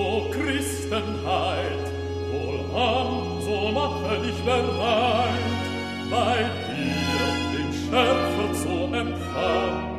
O Christenheit, wohlan, so mache dich bereit, bei dir den Schöpfer zu empfangen.